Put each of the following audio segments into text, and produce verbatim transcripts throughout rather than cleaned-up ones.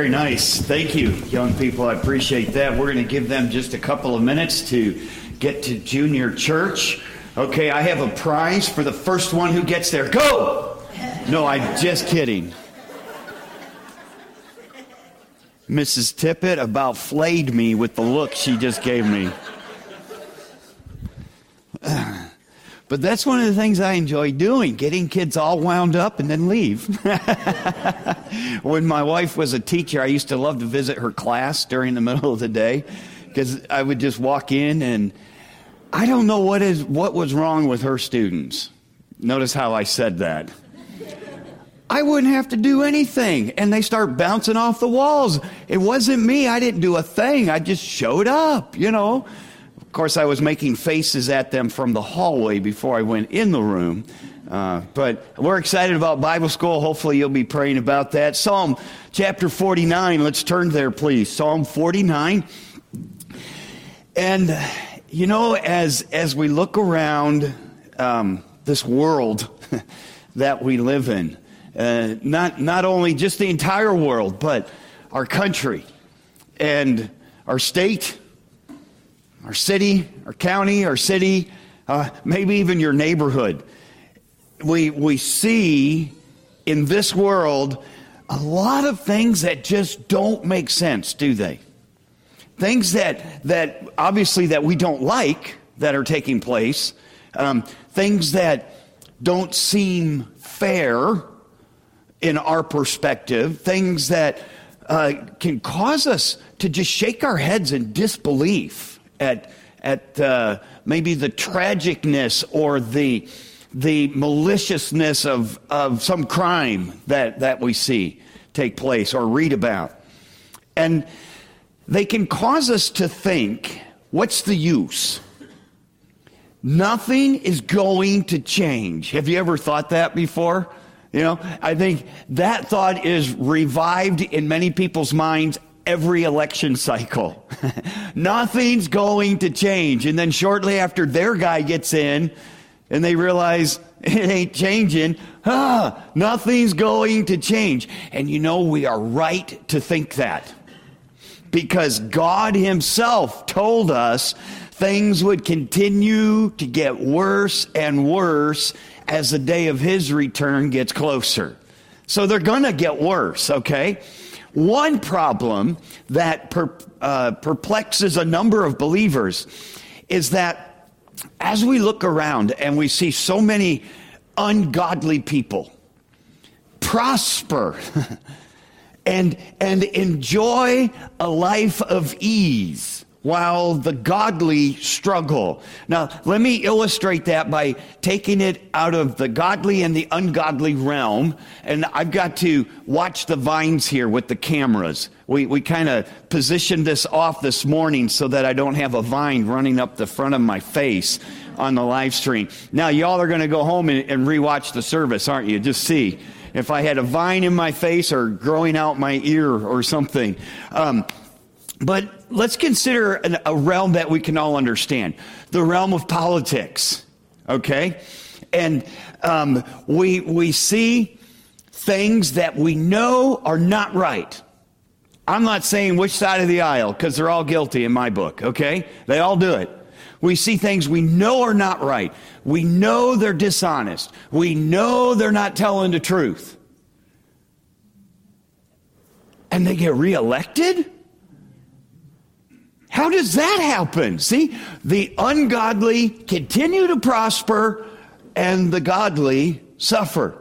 Very nice. Thank you, young people. I appreciate that. We're going to give them just a couple of minutes to get to junior church. Okay, I have a prize for the first one who gets there. Go! No, I'm just kidding. Missus Tippett about flayed me with the look she just gave me. But that's one of the things I enjoy doing, getting kids all wound up and then leave. When my wife was a teacher, I used to love to visit her class during the middle of the day because I would just walk in and I don't know what is what was wrong with her students. Notice how I said that. I wouldn't have to do anything, and they start bouncing off the walls. It wasn't me. I didn't do a thing. I just showed up, you know. Of course, I was making faces at them from the hallway before I went in the room. Uh, but we're excited about Bible school. Hopefully you'll be praying about that. Psalm chapter forty-nine. Let's turn there, please. Psalm forty-nine. And, you know, as as we look around um, this world that we live in, uh, not not only just the entire world, but our country and our state, our city, our county, our city, uh, maybe even your neighborhood. We we see in this world a lot of things that just don't make sense, do they? Things that that obviously that we don't like that are taking place. Um, things that don't seem fair in our perspective. Things that uh, can cause us to just shake our heads in disbelief at at uh, maybe the tragicness or the the maliciousness of, of some crime that, that we see take place or read about. And they can cause us to think, what's the use? Nothing is going to change. Have you ever thought that before? You know, I think that thought is revived in many people's minds every election cycle. Nothing's going to change. And then shortly after their guy gets in and they realize it ain't changing, ah, nothing's going to change. And you know, we are right to think that. Because God himself told us things would continue to get worse and worse as the day of his return gets closer. So they're going to get worse, okay? One problem that per, uh, perplexes a number of believers is that as we look around and we see so many ungodly people prosper and and enjoy a life of ease while the godly struggle. Now, let me illustrate that by taking it out of the godly and the ungodly realm. And I've got to watch the vines here with the cameras. We we kind of positioned this off this morning so that I don't have a vine running up the front of my face on the live stream. Now, y'all are going to go home and, and rewatch the service, aren't you? Just see if I had a vine in my face or growing out my ear or something. Um, but let's consider an, a realm that we can all understand, the realm of politics, okay? And um, we we see things that we know are not right. I'm not saying which side of the aisle, because they're all guilty in my book, okay? They all do it. We see things we know are not right. We know they're dishonest. We know they're not telling the truth. And they get reelected? How does that happen? See, the ungodly continue to prosper and the godly suffer.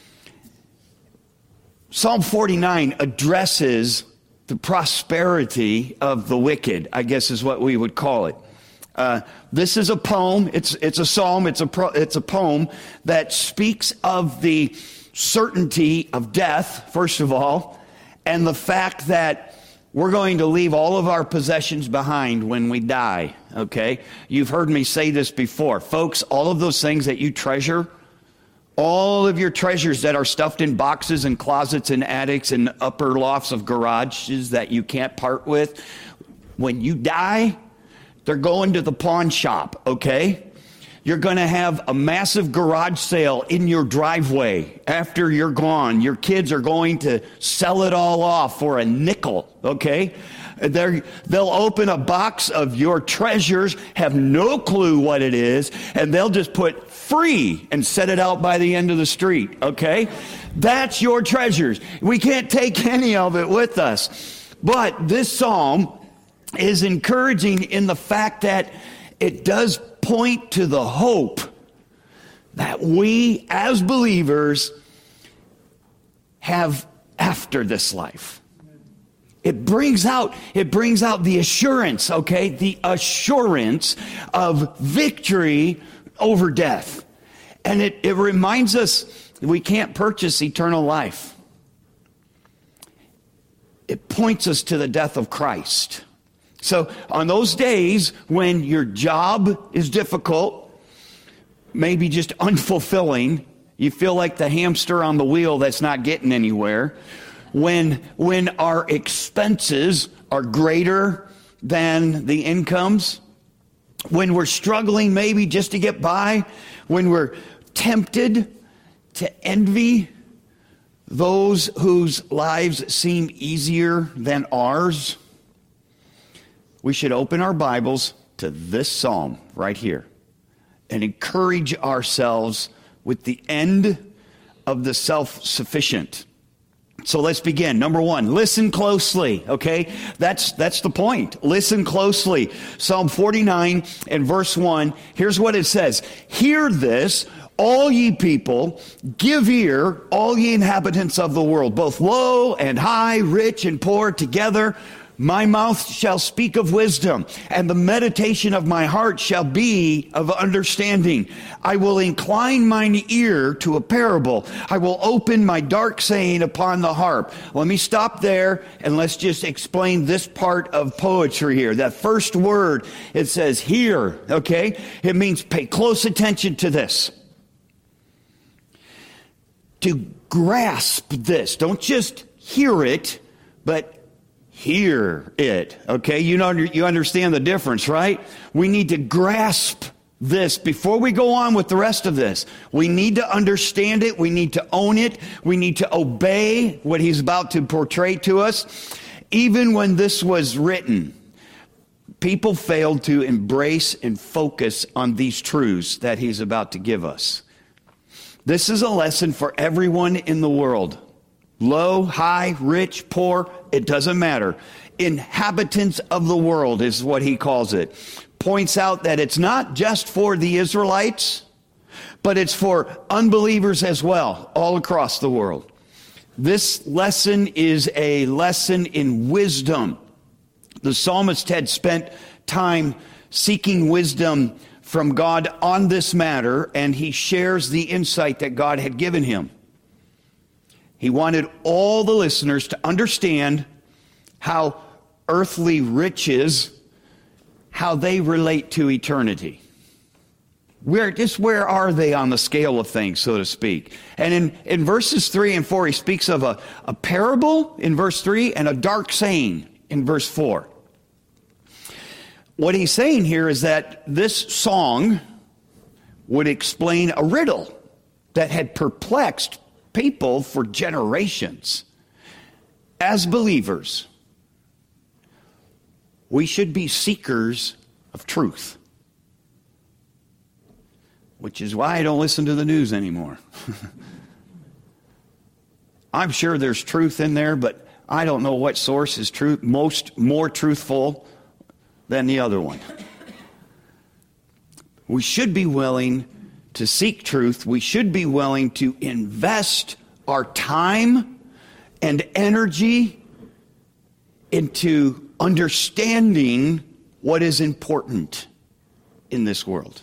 Psalm forty-nine addresses the prosperity of the wicked, I guess is what we would call it. Uh, this is a poem. It's it's a psalm. It's a pro, it's a poem that speaks of the certainty of death, first of all, and the fact that we're going to leave all of our possessions behind when we die. Okay, you've heard me say this before, folks. All of those things that you treasure, all of your treasures that are stuffed in boxes and closets and attics and upper lofts of garages that you can't part with, when you die, they're going to the pawn shop, okay? You're going to have a massive garage sale in your driveway after you're gone. Your kids are going to sell it all off for a nickel, okay? They're, they'll open a box of your treasures, have no clue what it is, and they'll just put free and set it out by the end of the street, okay? That's your treasures. We can't take any of it with us. But this psalm is encouraging in the fact that it does point to the hope that we as believers have after this life. It brings out, it brings out the assurance, okay? The assurance of victory over death. And it, it reminds us we can't purchase eternal life. It points us to the death of Christ. So on those days when your job is difficult, maybe just unfulfilling, you feel like the hamster on the wheel that's not getting anywhere, when when our expenses are greater than the incomes, when we're struggling maybe just to get by, when we're tempted to envy those whose lives seem easier than ours, we should open our Bibles to this psalm right here and encourage ourselves with the end of the self-sufficient. So let's begin. Number one, listen closely, okay? That's that's the point. Listen closely. Psalm forty-nine and verse one, here's what it says. Hear this, all ye people, give ear, all ye inhabitants of the world, both low and high, rich and poor, together. My mouth shall speak of wisdom, and the meditation of my heart shall be of understanding. I will incline mine ear to a parable. I will open my dark saying upon the harp. Let me stop there, and let's just explain this part of poetry here. That first word, it says hear, okay? It means pay close attention to this. To grasp this. Don't just hear it, but hear it, okay? You know, you understand the difference, right? We need to grasp this before we go on with the rest of this. We need to understand it. We need to own it. We need to obey what he's about to portray to us. Even when this was written, people failed to embrace and focus on these truths that he's about to give us. This is a lesson for everyone in the world. Low, high, rich, poor, it doesn't matter. Inhabitants of the world is what he calls it. Points out that it's not just for the Israelites, but it's for unbelievers as well, all across the world. This lesson is a lesson in wisdom. The psalmist had spent time seeking wisdom from God on this matter, and he shares the insight that God had given him. He wanted all the listeners to understand how earthly riches, how they relate to eternity. Where, just where are they on the scale of things, so to speak? And in, in verses three and four, he speaks of a, a parable in verse three and a dark saying in verse four. What he's saying here is that this song would explain a riddle that had perplexed people for generations. As believers, we should be seekers of truth, which is why I don't listen to the news anymore. I'm sure there's truth in there, but I don't know what source is truth, most more truthful than the other one. We should be willing to seek truth. We should be willing to invest our time and energy into understanding what is important in this world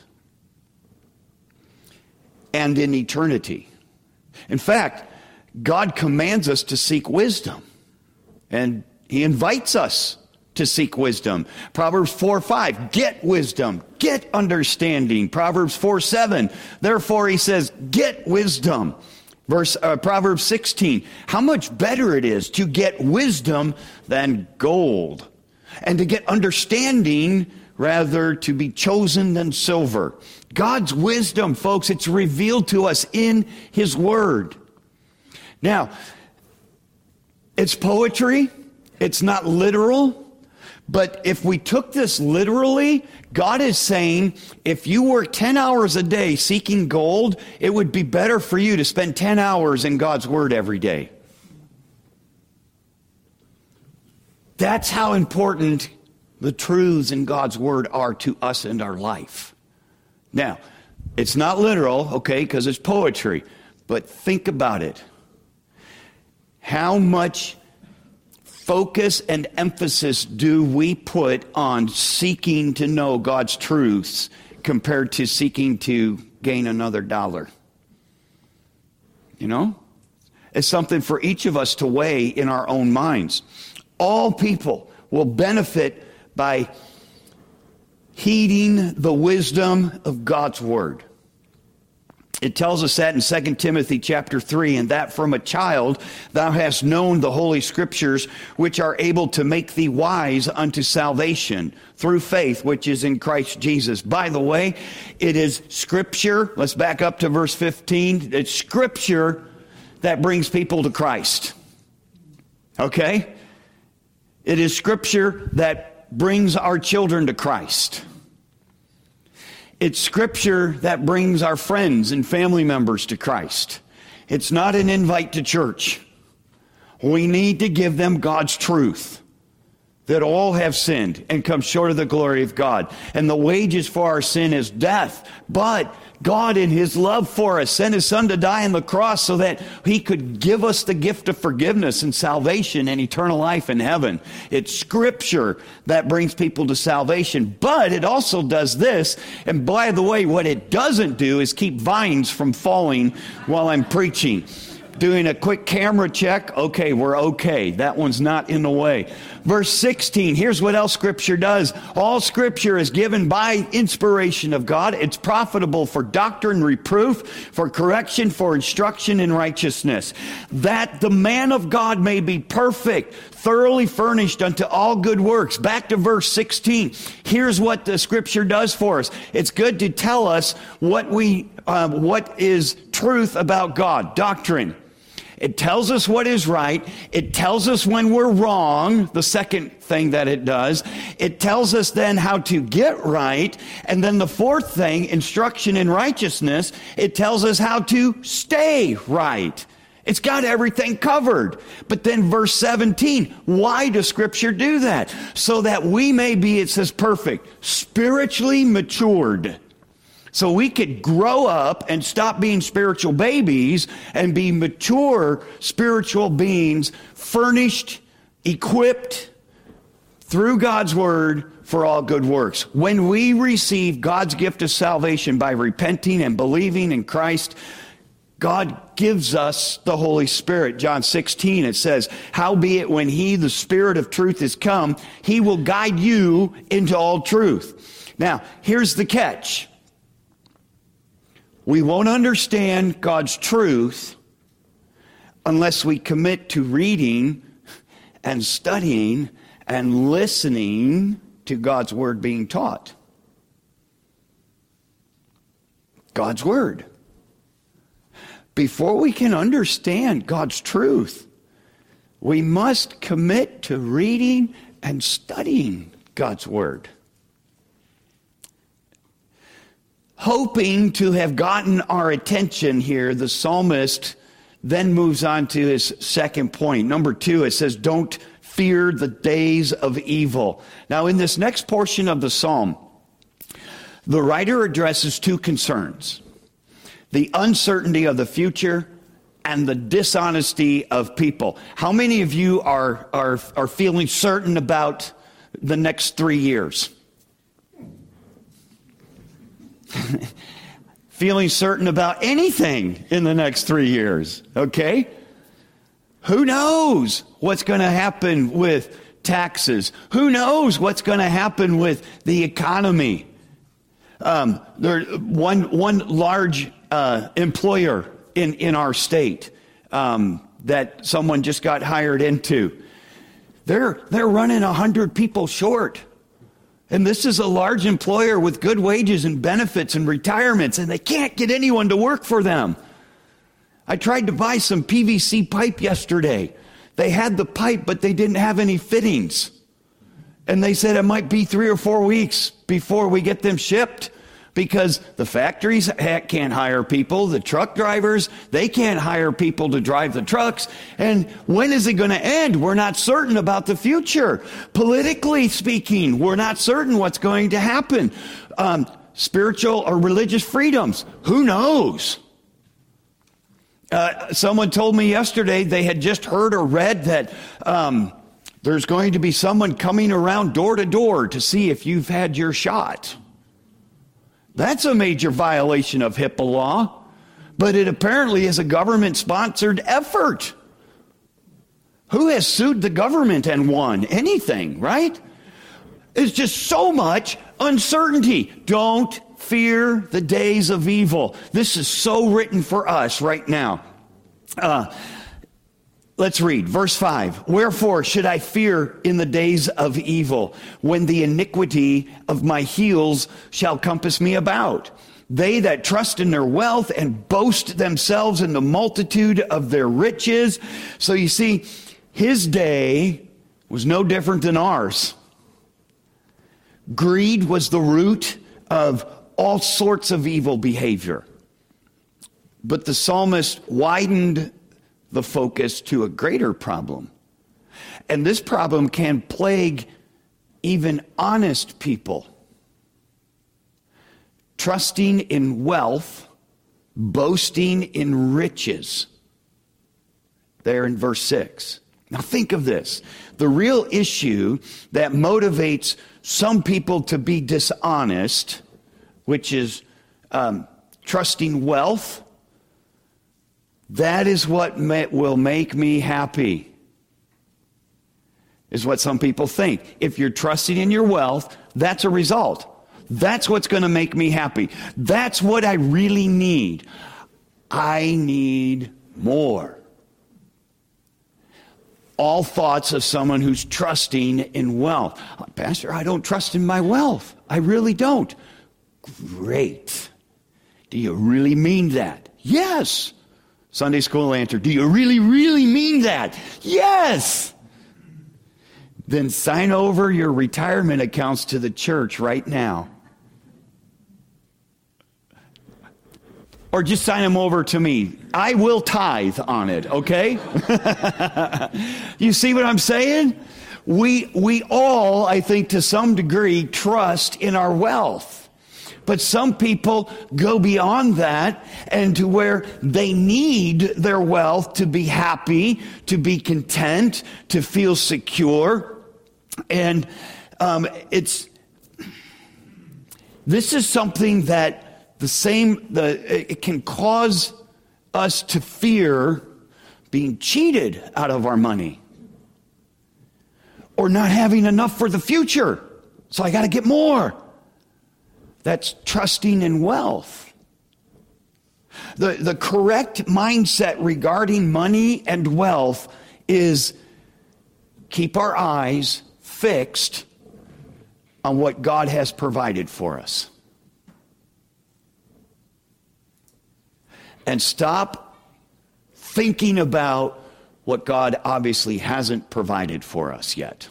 and in eternity. In fact, God commands us to seek wisdom, and he invites us to seek wisdom. Proverbs four five, get wisdom, get understanding. Proverbs four seven, therefore he says, get wisdom. Verse uh, Proverbs sixteen, how much better it is to get wisdom than gold, and to get understanding rather to be chosen than silver. God's wisdom, folks, it's revealed to us in His Word. Now, it's poetry. It's not literal. But if we took this literally, God is saying, if you work ten hours a day seeking gold, it would be better for you to spend ten hours in God's Word every day. That's how important the truths in God's Word are to us and our life. Now, it's not literal, okay, because it's poetry. But think about it. How much focus and emphasis do we put on seeking to know God's truths compared to seeking to gain another dollar? You know? It's something for each of us to weigh in our own minds. All people will benefit by heeding the wisdom of God's Word. It tells us that in Second Timothy chapter three, and that from a child thou hast known the Holy Scriptures, which are able to make thee wise unto salvation through faith, which is in Christ Jesus. By the way, it is Scripture. Let's back up to verse fifteen. It's Scripture that brings people to Christ. Okay? It is Scripture that brings our children to Christ. It's Scripture that brings our friends and family members to Christ. It's not an invite to church. We need to give them God's truth, that all have sinned and come short of the glory of God. And the wages for our sin is death. But God, in His love for us, sent His Son to die on the cross so that He could give us the gift of forgiveness and salvation and eternal life in heaven. It's Scripture that brings people to salvation. But it also does this. And by the way, what it doesn't do is keep vines from falling while I'm preaching. Doing a quick camera check. Okay, we're okay. That one's not in the way. Verse sixteen, here's what else Scripture does. All Scripture is given by inspiration of God. It's profitable for doctrine, reproof, for correction, for instruction in righteousness, that the man of God may be perfect, thoroughly furnished unto all good works. Back to verse sixteen. Here's what the Scripture does for us. It's good to tell us what we, uh, what is truth about God, doctrine. It tells us what is right. It tells us when we're wrong, the second thing that it does. It tells us then how to get right. And then the fourth thing, instruction in righteousness, it tells us how to stay right. It's got everything covered. But then verse seventeen, why does Scripture do that? So that we may be, it says perfect, spiritually matured. So we could grow up and stop being spiritual babies and be mature spiritual beings, furnished, equipped through God's Word for all good works. When we receive God's gift of salvation by repenting and believing in Christ, God gives us the Holy Spirit. John sixteen, it says, howbeit when He, the Spirit of truth, is come, He will guide you into all truth. Now, here's the catch. We won't understand God's truth unless we commit to reading and studying and listening to God's Word being taught. God's Word. Before we can understand God's truth, we must commit to reading and studying God's Word. Hoping to have gotten our attention here, the psalmist then moves on to his second point. Number two, it says, don't fear the days of evil. Now, in this next portion of the psalm, the writer addresses two concerns: the uncertainty of the future and the dishonesty of people. How many of you are, are, are feeling certain about the next three years? Feeling certain about anything in the next three years, okay? Who knows what's going to happen with taxes? Who knows what's going to happen with the economy? Um, there, one one large uh, employer in, in our state um, that someone just got hired into, they're they're running a hundred people short. And this is a large employer with good wages and benefits and retirements, and they can't get anyone to work for them. I tried to buy some P V C pipe yesterday. They had the pipe, but they didn't have any fittings. And they said it might be three or four weeks before we get them shipped, because the factories can't hire people. The truck drivers, they can't hire people to drive the trucks. And when is it going to end? We're not certain about the future. Politically speaking, we're not certain what's going to happen. Um, spiritual or religious freedoms, who knows? Uh, someone told me yesterday they had just heard or read that um, there's going to be someone coming around door to door to see if you've had your shot. That's a major violation of HIPAA law, but it apparently is a government-sponsored effort. Who has sued the government and won anything, right? It's just so much uncertainty. Don't fear the days of evil. This is so written for us right now. Uh, Let's read verse five. Wherefore should I fear in the days of evil, when the iniquity of my heels shall compass me about? They that trust in their wealth and boast themselves in the multitude of their riches. So you see, his day was no different than ours. Greed was the root of all sorts of evil behavior. But the psalmist widened the focus to a greater problem. And this problem can plague even honest people. Trusting in wealth, boasting in riches. There in verse six. Now think of this. The real issue that motivates some people to be dishonest, which is um, trusting wealth, that is what may, will make me happy, is what some people think. If you're trusting in your wealth, that's a result. That's what's going to make me happy. That's what I really need. I need more. All thoughts of someone who's trusting in wealth. Pastor, I don't trust in my wealth. I really don't. Great. Do you really mean that? Yes. Sunday school answer, do you really, really mean that? Yes! Then sign over your retirement accounts to the church right now. Or just sign them over to me. I will tithe on it, okay? You see what I'm saying? We, we all, I think, to some degree, trust in our wealth. But some people go beyond that and to where they need their wealth to be happy, to be content, to feel secure. And um, it's this is something that the same the it can cause us to fear being cheated out of our money or not having enough for the future. So I got to get more. That's trusting in wealth. The, the correct mindset regarding money and wealth is keep our eyes fixed on what God has provided for us. And stop thinking about what God obviously hasn't provided for us yet.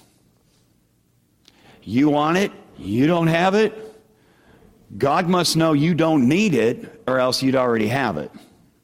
You want it, you don't have it. God must know you don't need it, or else you'd already have it.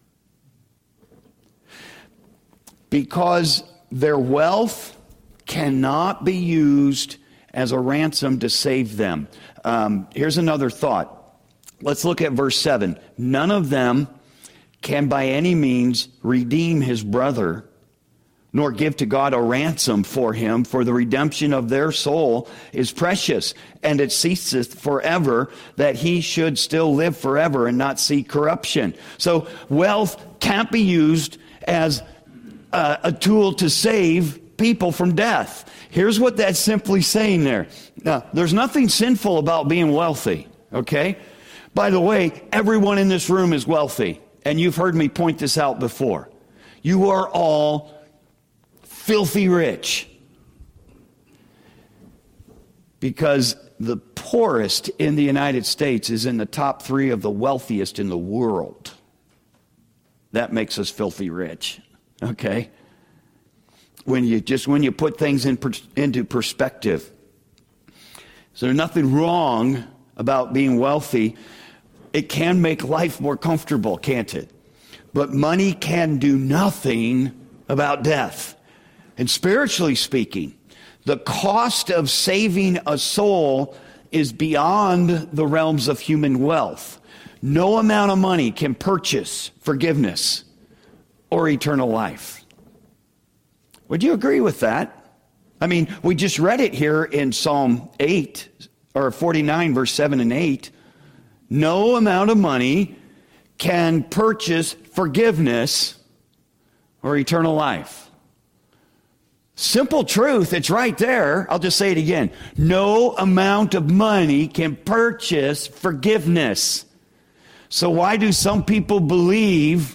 Because their wealth cannot be used as a ransom to save them. Um, here's another thought. Let's look at verse seven. None of them can by any means redeem his brother, nor give to God a ransom for him, for the redemption of their soul is precious, and it ceaseth forever, that he should still live forever and not see corruption. So wealth can't be used as uh, a tool to save people from death. Here's what that's simply saying there. Now, there's nothing sinful about being wealthy, okay? By the way, everyone in this room is wealthy, and you've heard me point this out before. You are all filthy rich. Because the poorest in the United States is in the top three of the wealthiest in the world. That makes us filthy rich, okay? When you just when you put things in per, into perspective. So there's nothing wrong about being wealthy. It can make life more comfortable, can't it? But money can do nothing about death. And spiritually speaking, the cost of saving a soul is beyond the realms of human wealth. No amount of money can purchase forgiveness or eternal life. Would you agree with that? I mean, we just read it here in Psalm eight, or forty-nine, verse seven and eight. No amount of money can purchase forgiveness or eternal life. Simple truth, it's right there. I'll just say it again. No amount of money can purchase forgiveness. So why do some people believe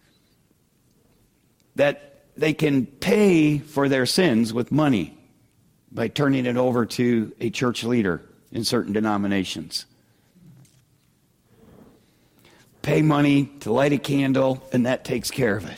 that they can pay for their sins with money by turning it over to a church leader in certain denominations? Pay money to light a candle, and that takes care of it.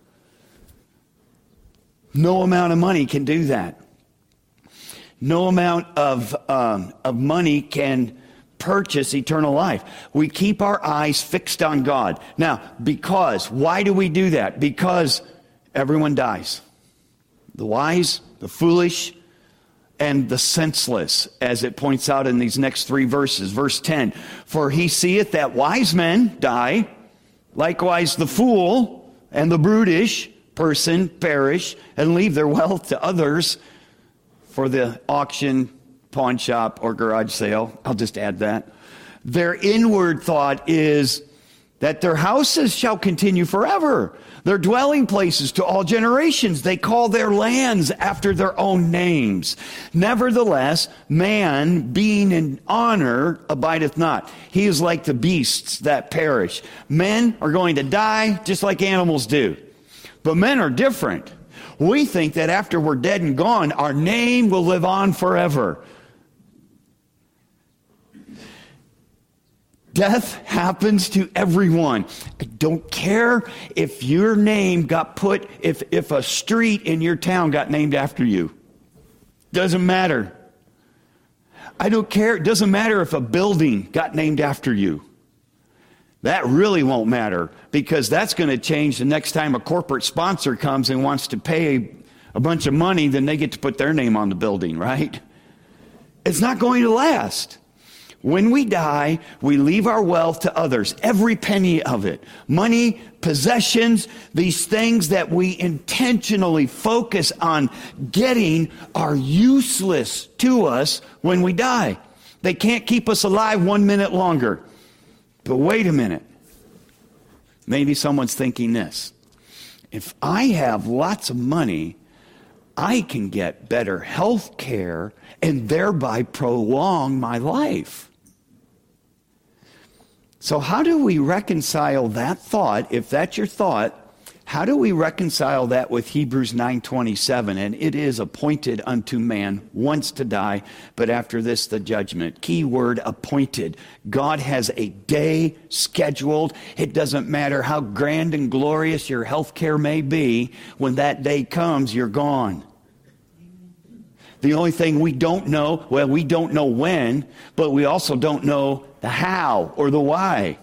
No amount of money can do that. No amount of um, of money can purchase eternal life. We keep our eyes fixed on God. Now, because, why do we do that? Because everyone dies. The wise, the foolish, and the senseless, as it points out in these next three verses. Verse ten, for he seeth that wise men die, likewise the fool and the brutish person perish and leave their wealth to others for the auction, pawn shop, or garage sale. I'll just add that. Their inward thought is that their houses shall continue forever, their dwelling places to all generations. They call their lands after their own names. Nevertheless, man, being in honor, abideth not. He is like the beasts that perish. Men are going to die just like animals do. But men are different. We think that after we're dead and gone, our name will live on forever. Death happens to everyone. I don't care if your name got put, if, if a street in your town got named after you. Doesn't matter. I don't care. It doesn't matter if a building got named after you. That really won't matter, because that's going to change the next time a corporate sponsor comes and wants to pay a bunch of money, then they get to put their name on the building, right? It's not going to last. When we die, we leave our wealth to others, every penny of it. Money, possessions, these things that we intentionally focus on getting are useless to us when we die. They can't keep us alive one minute longer. But wait a minute. Maybe someone's thinking this. If I have lots of money, I can get better health care and thereby prolong my life. So how do we reconcile that thought? If that's your thought, how do we reconcile that with Hebrews nine twenty-seven? And it is appointed unto man once to die, but after this the judgment. Key word, appointed. God has a day scheduled. It doesn't matter how grand and glorious your health care may be. When that day comes, you're gone. The only thing we don't know, well, we don't know when, but we also don't know the how or the why.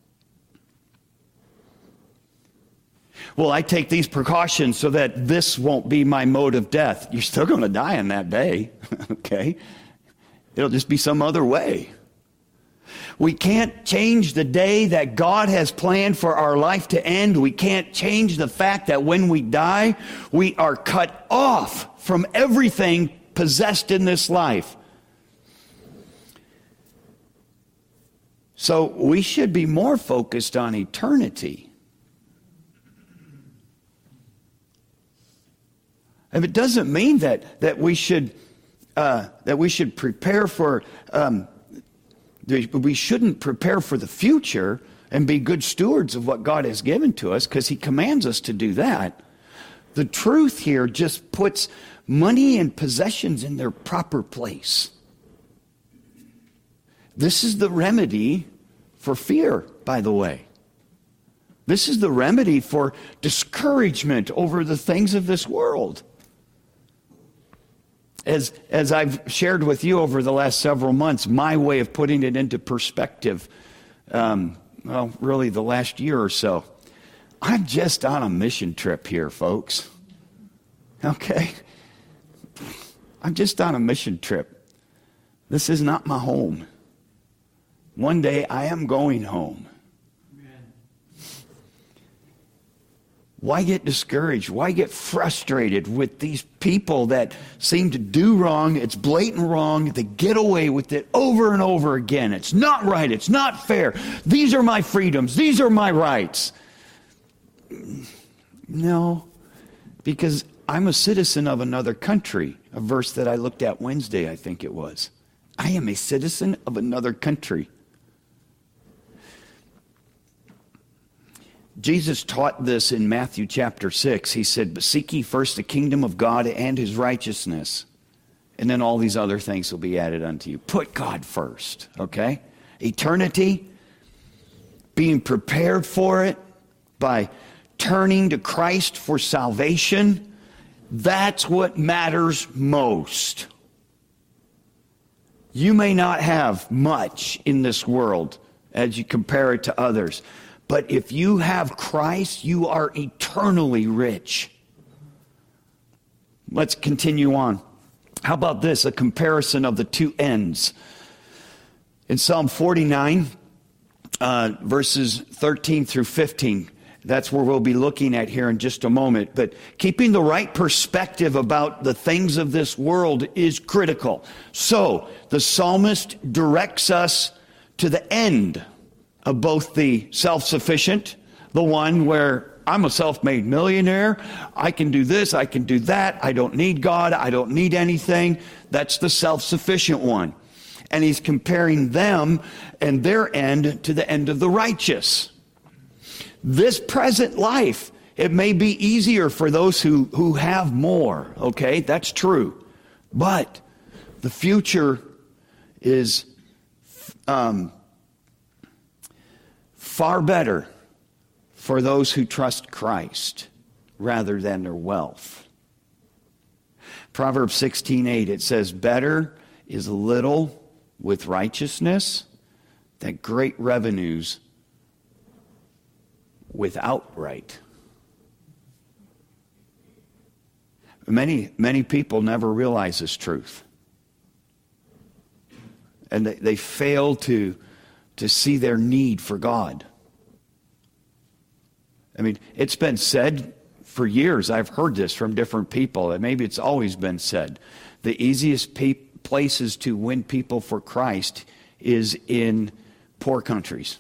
Well, I take these precautions so that this won't be my mode of death. You're still going to die on that day, okay? It'll just be some other way. We can't change the day that God has planned for our life to end. We can't change the fact that when we die, we are cut off from everything possessed in this life. So we should be more focused on eternity. And it doesn't mean that that we should uh, that we should prepare for um, we shouldn't prepare for the future and be good stewards of what God has given to us, because He commands us to do that. The truth here just puts money and possessions in their proper place. This is the remedy for fear, by the way. This is the remedy for discouragement over the things of this world. As, as I've shared with you over the last several months, my way of putting it into perspective, um, well, really the last year or so, I'm just on a mission trip here, folks. Okay? I'm just on a mission trip. This is not my home. One day I am going home. Why get discouraged? Why get frustrated with these people that seem to do wrong? It's blatant wrong. They get away with it over and over again. It's not right. It's not fair. These are my freedoms. These are my rights. No, because I'm a citizen of another country. A verse that I looked at Wednesday, I think it was. I am a citizen of another country. Jesus taught this in Matthew chapter six. He said, "But seek ye first the kingdom of God and his righteousness, and then all these other things will be added unto you." Put God first, okay? Eternity, being prepared for it by turning to Christ for salvation, that's what matters most. You may not have much in this world as you compare it to others, but if you have Christ, you are eternally rich. Let's continue on. How about this? A comparison of the two ends. In Psalm forty-nine, uh, verses thirteen through fifteen, that's where we'll be looking at here in just a moment. But keeping the right perspective about the things of this world is critical. So, the psalmist directs us to the end of both the self-sufficient, the one where I'm a self-made millionaire, I can do this, I can do that, I don't need God, I don't need anything. That's the self-sufficient one. And he's comparing them and their end to the end of the righteous. This present life, it may be easier for those who, who have more, okay? That's true. But the future is um, far better for those who trust Christ rather than their wealth. Proverbs sixteen eight, it says, "Better is a little with righteousness than great revenues with outright." Many, many people never realize this truth. And they, they fail to, to see their need for God. I mean, it's been said for years, I've heard this from different people, and maybe it's always been said, the easiest pe- places to win people for Christ is in poor countries.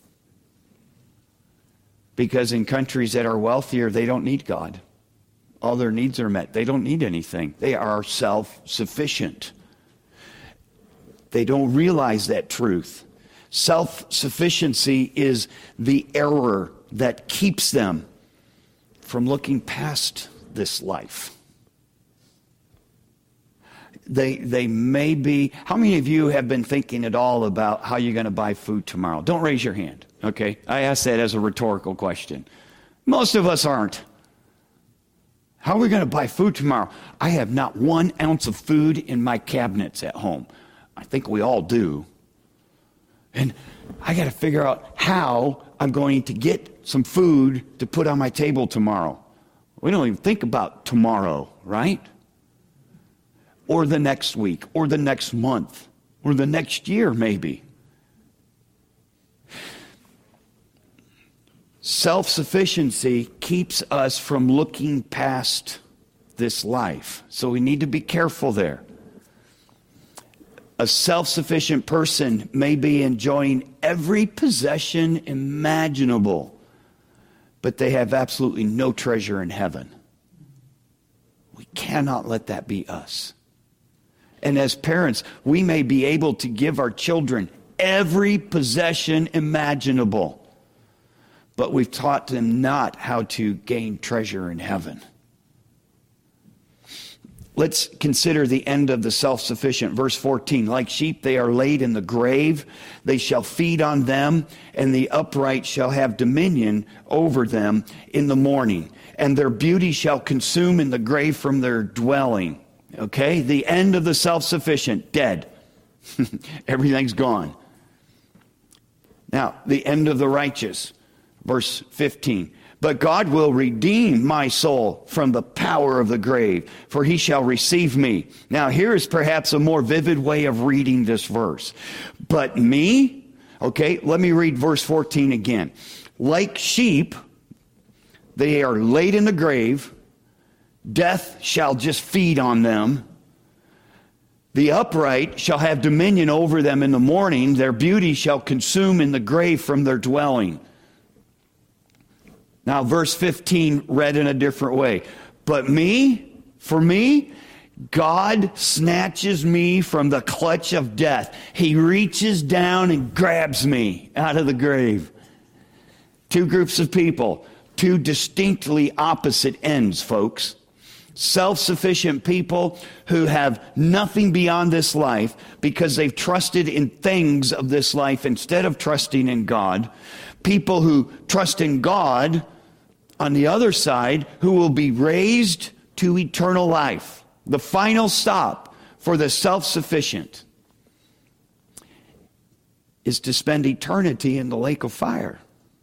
Because in countries that are wealthier, they don't need God. All their needs are met. They don't need anything. They are self-sufficient. They don't realize that truth. Self-sufficiency is the error that keeps them from looking past this life. They they may be... How many of you have been thinking at all about how you're going to buy food tomorrow? Don't raise your hand, okay? I ask that as a rhetorical question. Most of us aren't. How are we going to buy food tomorrow? I have not one ounce of food in my cabinets at home. I think we all do. And I got to figure out how I'm going to get some food to put on my table tomorrow. We don't even think about tomorrow, right? Or the next week, or the next month, or the next year maybe. Self-sufficiency keeps us from looking past this life. So we need to be careful there. A self-sufficient person may be enjoying every possession imaginable, but they have absolutely no treasure in heaven. We cannot let that be us. And as parents, we may be able to give our children every possession imaginable, but we've taught them not how to gain treasure in heaven. Let's consider the end of the self-sufficient. Verse fourteen, like sheep they are laid in the grave. They shall feed on them, and the upright shall have dominion over them in the morning. And their beauty shall consume in the grave from their dwelling. Okay, the end of the self-sufficient, dead. Everything's gone. Now, the end of the righteous. Verse fifteen. But God will redeem my soul from the power of the grave, for he shall receive me. Now, here is perhaps a more vivid way of reading this verse. But me, okay, let me read verse fourteen again. Like sheep, they are laid in the grave. Death shall just feed on them. The upright shall have dominion over them in the morning. Their beauty shall consume in the grave from their dwelling. Now, verse fifteen read in a different way. But me, for me, God snatches me from the clutch of death. He reaches down and grabs me out of the grave. Two groups of people, two distinctly opposite ends, folks. Self-sufficient people who have nothing beyond this life because they've trusted in things of this life instead of trusting in God. People who trust in God, on the other side, who will be raised to eternal life. The final stop for the self-sufficient is to spend eternity in the lake of fire.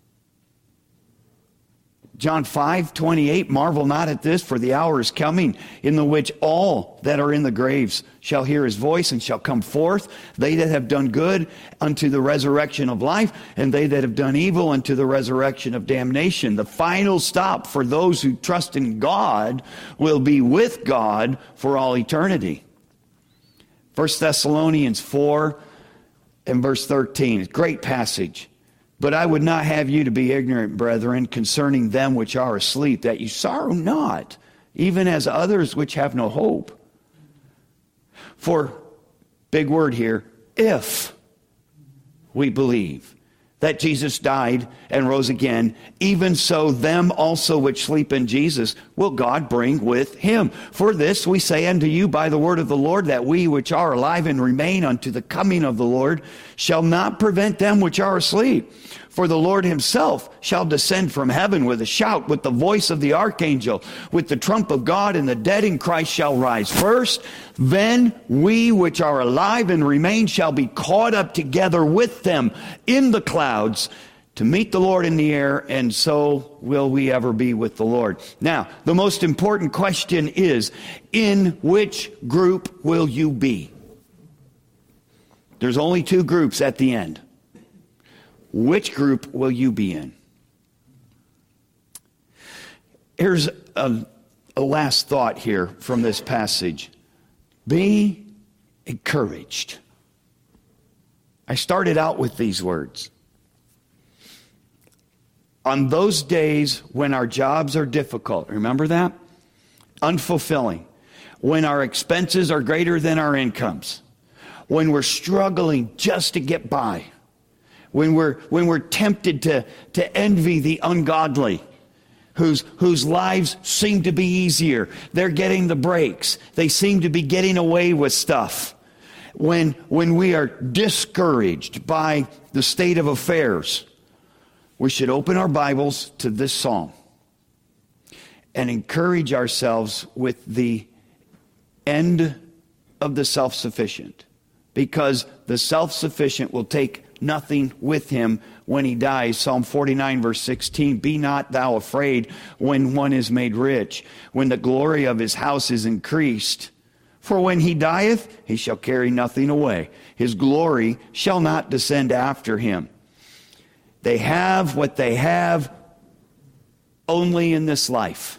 John five twenty-eight, marvel not at this, for the hour is coming in the which all that are in the graves shall hear his voice and shall come forth, they that have done good unto the resurrection of life, and they that have done evil unto the resurrection of damnation. The final stop for those who trust in God will be with God for all eternity. First Thessalonians four and verse thirteen, great passage. But I would not have you to be ignorant, brethren, concerning them which are asleep, that you sorrow not, even as others which have no hope. For, big word here, if we believe that Jesus died and rose again, even so them also which sleep in Jesus will God bring with him. For this we say unto you by the word of the Lord, that we which are alive and remain unto the coming of the Lord shall not prevent them which are asleep. For the Lord himself shall descend from heaven with a shout, with the voice of the archangel, with the trump of God, and the dead in Christ shall rise first. Then we which are alive and remain shall be caught up together with them in the clouds to meet the Lord in the air, and so will we ever be with the Lord. Now, the most important question is, in which group will you be? There's only two groups at the end. Which group will you be in? Here's a, a last thought here from this passage. Be encouraged. I started out with these words. On those days when our jobs are difficult, remember that? Unfulfilling. When our expenses are greater than our incomes. When we're struggling just to get by. When we're, when we're tempted to, to envy the ungodly, whose, whose lives seem to be easier. They're getting the breaks. They seem to be getting away with stuff. When, when we are discouraged by the state of affairs, we should open our Bibles to this psalm and encourage ourselves with the end of the self-sufficient. Because the self-sufficient will take nothing with him when he dies. Psalm forty-nine verse sixteen, be not thou afraid when one is made rich, when the glory of his house is increased. For when he dieth, he shall carry nothing away. His glory shall not descend after him. They have what they have only in this life.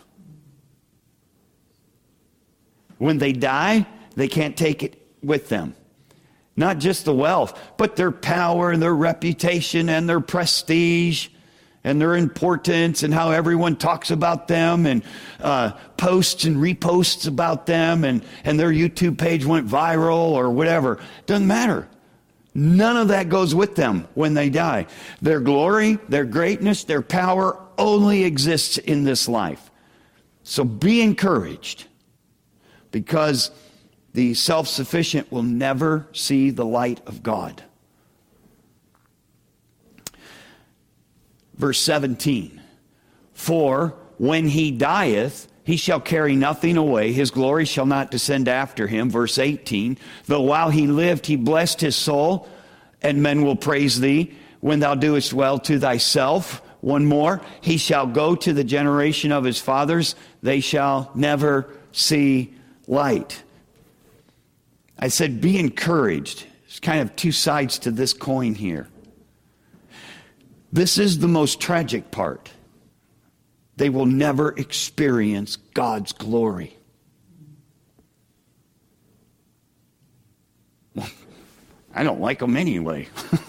When they die, they can't take it with them. Not just the wealth, but their power and their reputation and their prestige and their importance and how everyone talks about them and uh, posts and reposts about them and, and their YouTube page went viral or whatever. Doesn't matter. None of that goes with them when they die. Their glory, their greatness, their power only exists in this life. So be encouraged. because the self-sufficient will never see the light of God. Verse seventeen, for when he dieth, he shall carry nothing away. His glory shall not descend after him. Verse eighteen, though while he lived, he blessed his soul, and men will praise thee when thou doest well to thyself. One more, he shall go to the generation of his fathers. They shall never see light. I said, be encouraged. There's kind of two sides to this coin here. This is the most tragic part. They will never experience God's glory. Well, I don't like them anyway.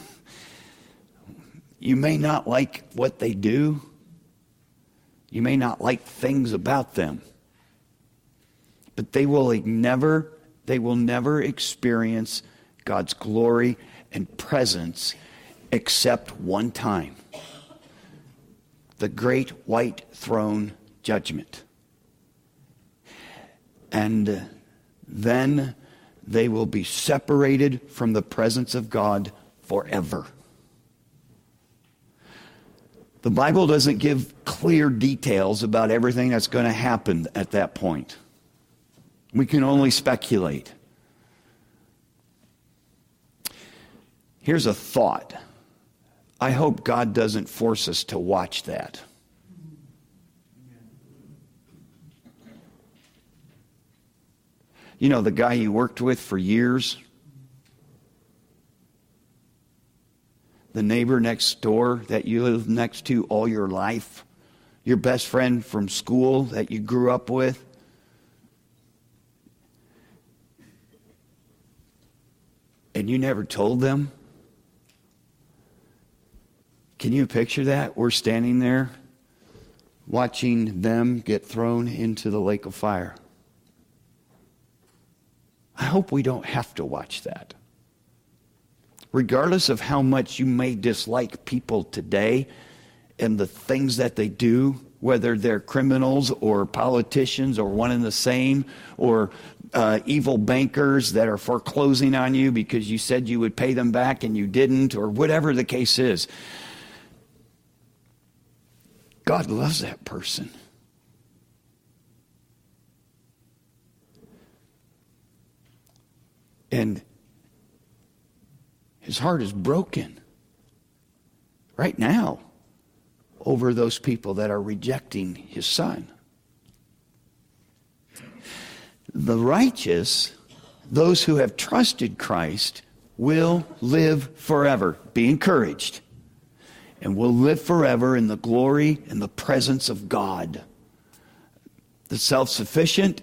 You may not like what they do. You may not like things about them. But they will never, they will never experience God's glory and presence except one time. The great white throne judgment. And then they will be separated from the presence of God forever. The Bible doesn't give clear details about everything that's going to happen at that point. We can only speculate. Here's a thought. I hope God doesn't force us to watch that. You know, the guy you worked with for years, the neighbor next door that you lived next to all your life, your best friend from school that you grew up with, and you never told them. Can you picture that? We're standing there watching them get thrown into the lake of fire. I hope we don't have to watch that. Regardless of how much you may dislike people today and the things that they do, whether they're criminals or politicians or one and the same, or uh, evil bankers that are foreclosing on you because you said you would pay them back and you didn't, or whatever the case is. God loves that person. And his heart is broken right now over those people that are rejecting his son. The righteous, those who have trusted Christ, will live forever. Be encouraged. And will live forever in the glory and the presence of God. The self-sufficient,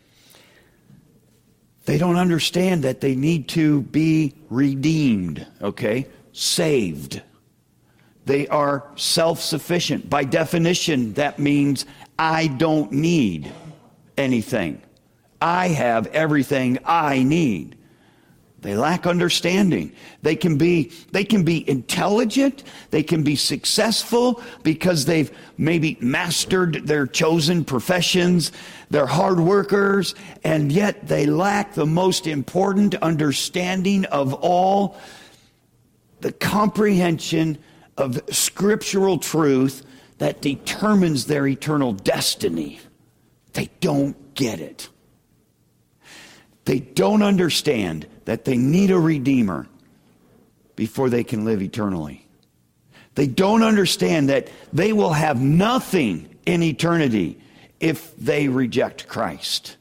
they don't understand that they need to be redeemed, okay? Saved. They are self-sufficient. By definition, that means I don't need anything. I have everything I need. They lack understanding. They can be, they can be intelligent. They can be successful because they've maybe mastered their chosen professions. They're hard workers, and yet they lack the most important understanding of all, the comprehension of scriptural truth that determines their eternal destiny. They don't get it. They don't understand that they need a Redeemer before they can live eternally. They don't understand that they will have nothing in eternity if they reject Christ.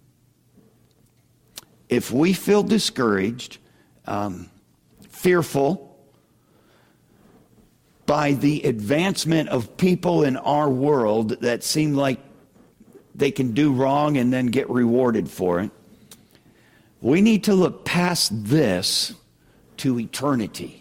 If we feel discouraged, um, fearful by the advancement of people in our world that seem like they can do wrong and then get rewarded for it, we need to look past this to eternity.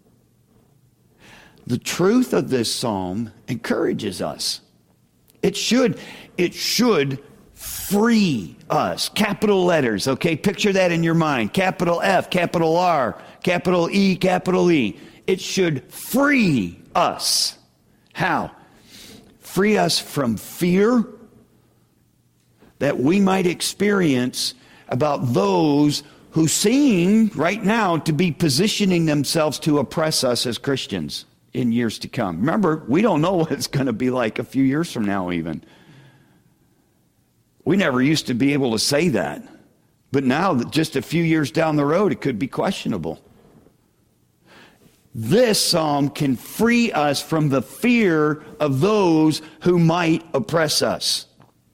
The truth of this psalm encourages us. It should, it should free us. Capital letters, okay? Picture that in your mind. Capital F, capital R, capital E, capital E. It should free us. How? Free us from fear, that we might experience about those who seem right now to be positioning themselves to oppress us as Christians in years to come. Remember, we don't know what it's going to be like a few years from now even. We never used to be able to say that. But now, just a few years down the road, it could be questionable. This psalm can free us from the fear of those who might oppress us.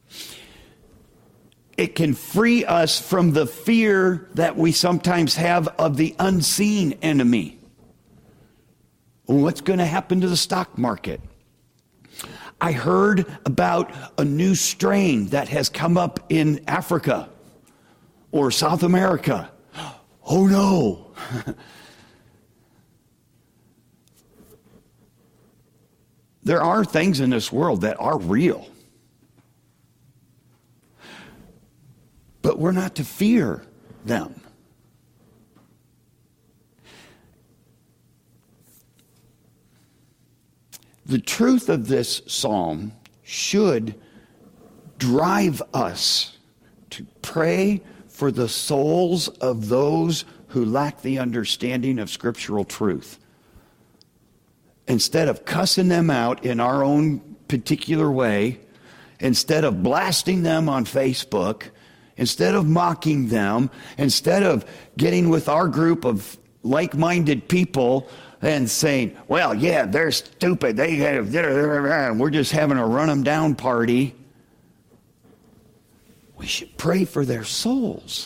It can free us from the fear that we sometimes have of the unseen enemy. What's going to happen to the stock market? I heard about a new strain that has come up in Africa or South America. Oh no. There are things in this world that are real. But we're not to fear them. The truth of this psalm should drive us to pray for the souls of those who lack the understanding of scriptural truth. Instead of cussing them out in our own particular way, instead of blasting them on Facebook, instead of mocking them, instead of getting with our group of like-minded people and saying, well, yeah, they're stupid. They have, and we're just having a run them down party. We should pray for their souls.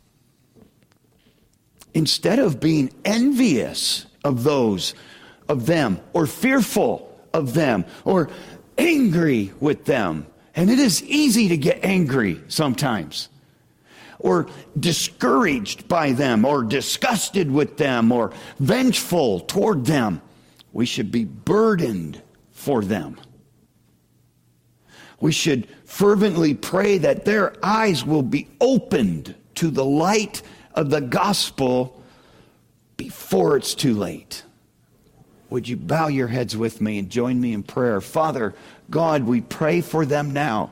Instead of being envious of those, of them, or fearful of them, or angry with them. And it is easy to get angry sometimes, or discouraged by them, or disgusted with them, or vengeful toward them. We should be burdened for them. We should fervently pray that their eyes will be opened to the light of the gospel before it's too late. Would you bow your heads with me and join me in prayer? Father God, we pray for them now.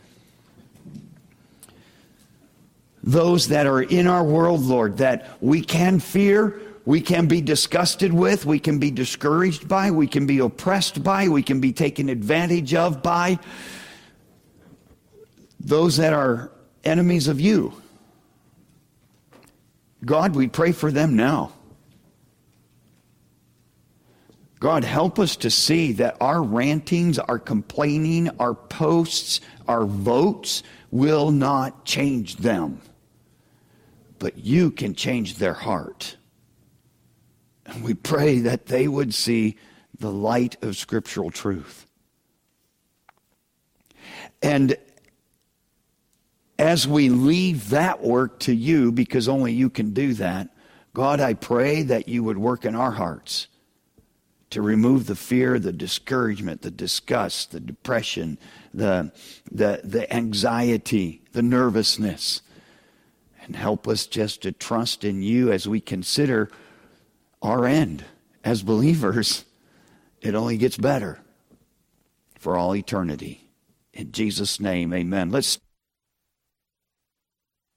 Those that are in our world, Lord, that we can fear, we can be disgusted with, we can be discouraged by, we can be oppressed by, we can be taken advantage of by. Those that are enemies of you. God, we pray for them now. God, help us to see that our rantings, our complaining, our posts, our votes will not change them. But you can change their heart. And we pray that they would see the light of scriptural truth. And as we leave that work to you, because only you can do that, God, I pray that you would work in our hearts to remove the fear, the discouragement, the disgust, the depression, the, the, the anxiety, the nervousness, and help us just to trust in you as we consider our end. As believers, it only gets better for all eternity. In Jesus' name, amen. Let's